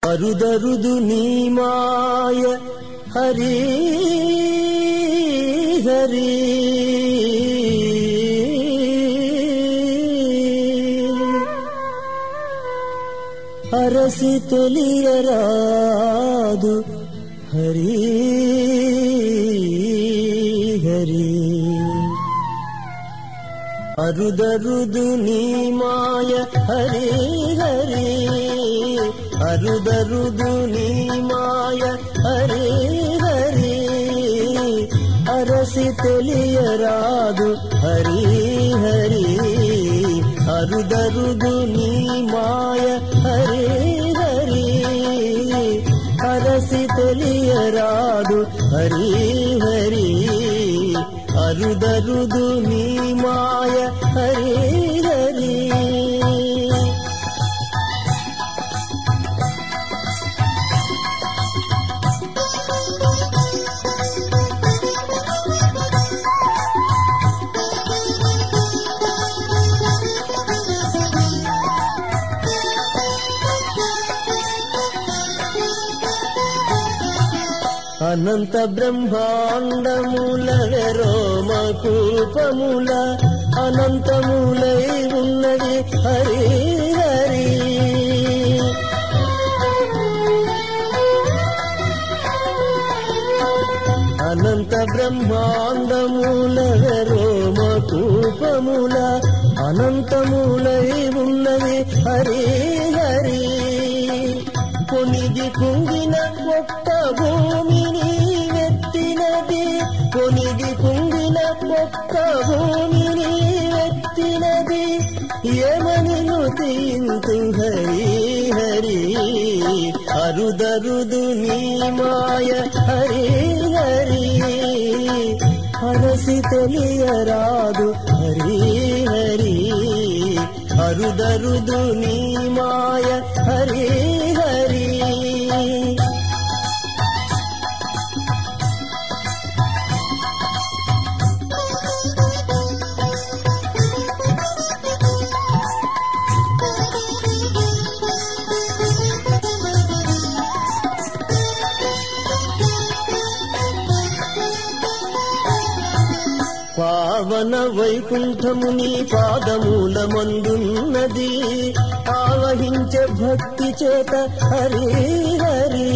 అరుదరుదు నీ మాయ హరి హరి అరసి తెలియరాదు హరి హరి అరుదరుదు నీ మాయ హరి హరి అరుదరుదు నీ మాయ హరి హరి అరసి తెలియరాదు హరి హరి అరుదరుదు నీ మాయ హరి హరి అరసి తెలియరాదు హరి హరి అరుదరుదు నీ మాయ హరి హరి అనంత బ్రహ్మాండముల రోమకూపముల అనంతములై ఉన్నది హరి హరి అనంత బ్రహ్మాండముల రోమకూపముల అనంతములై ఉన్నది హరి హరి కొనిగి కుంగిన ఒక్క భూమిని వెత్తినది కొనిగి కుంగిన ఒక్క భూమిని వెత్తినది ఏమని నుతింతు హరి హరి అరుదరుదు నీ మాయ హరి హరి అరసి తెలియరాదు హరి హరి అరుదరుదు నీ మాయ హరి హరి పావన వైకుంఠము నీ పాదమూల మందున్నది ఆవహించే భక్తి చేత హరి హరి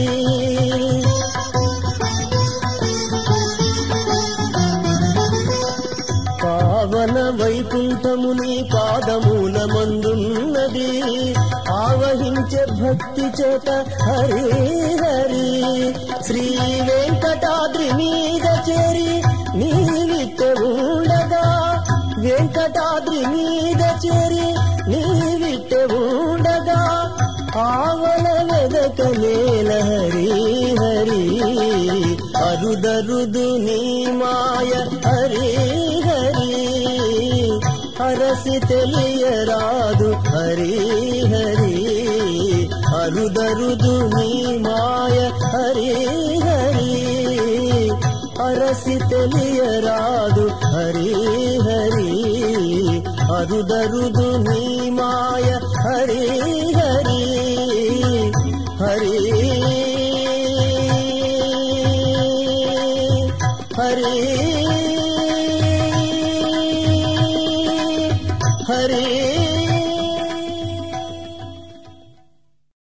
పావన వైకుంఠము నీ పాదమూల మందున్నది ఆవహించే భక్తి చేత హరి హరి శ్రీ వెంకటాద్రి మీద చేరి నీవిట్ట ఉండగా వెంకటాద్రి మీద చేరి నీవిట్ట ఉండగా ఆవల వెదక నేల హరి హరి అరుదరుదు నీ మాయ హరి హరి అరసి తెలియరాదు హరి హరి అరుదరుదు నీ మాయ హరి హరి అరసి తెలియరాదు హరి హరి అరుదరుదు నీ మాయ హరి హరి హరి హరి